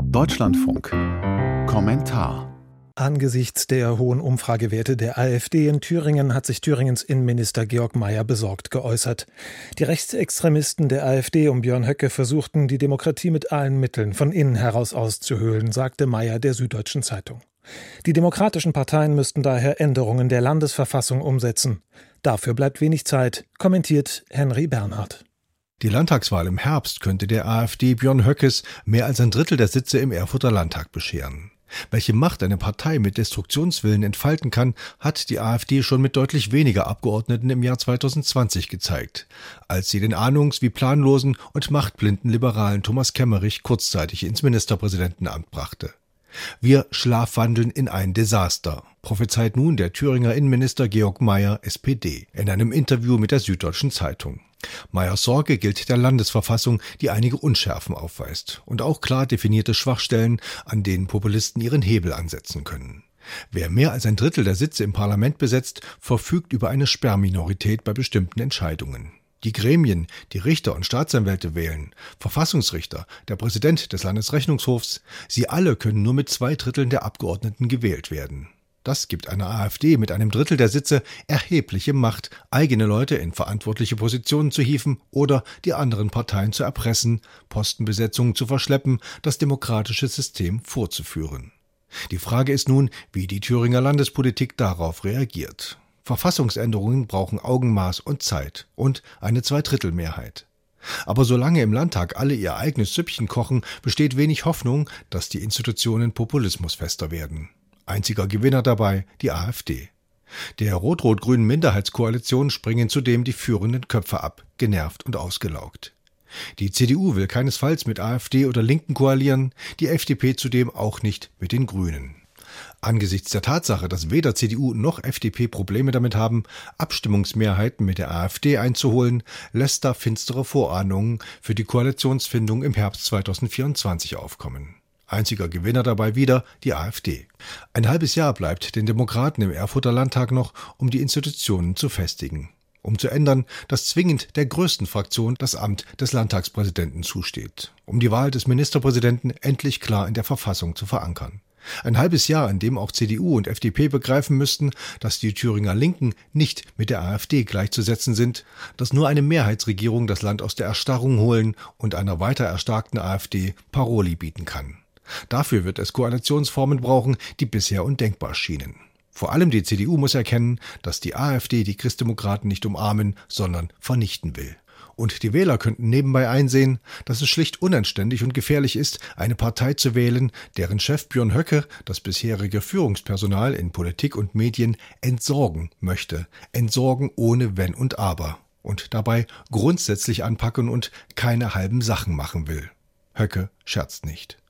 Deutschlandfunk. Kommentar. Angesichts der hohen Umfragewerte der AfD in Thüringen hat sich Thüringens Innenminister Georg Mayer besorgt geäußert. Die Rechtsextremisten der AfD um Björn Höcke versuchten, die Demokratie mit allen Mitteln von innen heraus auszuhöhlen, sagte Mayer der Süddeutschen Zeitung. Die demokratischen Parteien müssten daher Änderungen der Landesverfassung umsetzen. Dafür bleibt wenig Zeit, kommentiert Henry Bernhard. Die Landtagswahl im Herbst könnte der AfD Björn Höckes mehr als ein Drittel der Sitze im Erfurter Landtag bescheren. Welche Macht eine Partei mit Destruktionswillen entfalten kann, hat die AfD schon mit deutlich weniger Abgeordneten im Jahr 2020 gezeigt, als sie den ahnungs- wie planlosen und machtblinden Liberalen Thomas Kemmerich kurzzeitig ins Ministerpräsidentenamt brachte. Wir schlafwandeln in ein Desaster, prophezeit nun der Thüringer Innenminister Georg Mayer, SPD, in einem Interview mit der Süddeutschen Zeitung. Mayers Sorge gilt der Landesverfassung, die einige Unschärfen aufweist und auch klar definierte Schwachstellen, an denen Populisten ihren Hebel ansetzen können. Wer mehr als ein Drittel der Sitze im Parlament besetzt, verfügt über eine Sperrminorität bei bestimmten Entscheidungen. Die Gremien, die Richter und Staatsanwälte wählen, Verfassungsrichter, der Präsident des Landesrechnungshofs, sie alle können nur mit 2/3 der Abgeordneten gewählt werden. Das gibt einer AfD mit einem Drittel der Sitze erhebliche Macht, eigene Leute in verantwortliche Positionen zu hieven oder die anderen Parteien zu erpressen, Postenbesetzungen zu verschleppen, das demokratische System vorzuführen. Die Frage ist nun, wie die Thüringer Landespolitik darauf reagiert. Verfassungsänderungen brauchen Augenmaß und Zeit und eine 2/3-Mehrheit. Aber solange im Landtag alle ihr eigenes Süppchen kochen, besteht wenig Hoffnung, dass die Institutionen populismusfester werden. Einziger Gewinner dabei die AfD. Der rot-rot-grünen Minderheitskoalition springen zudem die führenden Köpfe ab, genervt und ausgelaugt. Die CDU will keinesfalls mit AfD oder Linken koalieren, die FDP zudem auch nicht mit den Grünen. Angesichts der Tatsache, dass weder CDU noch FDP Probleme damit haben, Abstimmungsmehrheiten mit der AfD einzuholen, lässt da finstere Vorahnungen für die Koalitionsfindung im Herbst 2024 aufkommen. Einziger Gewinner dabei wieder die AfD. Ein halbes Jahr bleibt den Demokraten im Erfurter Landtag noch, um die Institutionen zu festigen. Um zu ändern, dass zwingend der größten Fraktion das Amt des Landtagspräsidenten zusteht. Um die Wahl des Ministerpräsidenten endlich klar in der Verfassung zu verankern. Ein halbes Jahr, in dem auch CDU und FDP begreifen müssten, dass die Thüringer Linken nicht mit der AfD gleichzusetzen sind, dass nur eine Mehrheitsregierung das Land aus der Erstarrung holen und einer weiter erstarkten AfD Paroli bieten kann. Dafür wird es Koalitionsformen brauchen, die bisher undenkbar schienen. Vor allem die CDU muss erkennen, dass die AfD die Christdemokraten nicht umarmen, sondern vernichten will. Und die Wähler könnten nebenbei einsehen, dass es schlicht unanständig und gefährlich ist, eine Partei zu wählen, deren Chef Björn Höcke das bisherige Führungspersonal in Politik und Medien entsorgen möchte. Entsorgen ohne Wenn und Aber. Und dabei grundsätzlich anpacken und keine halben Sachen machen will. Höcke scherzt nicht.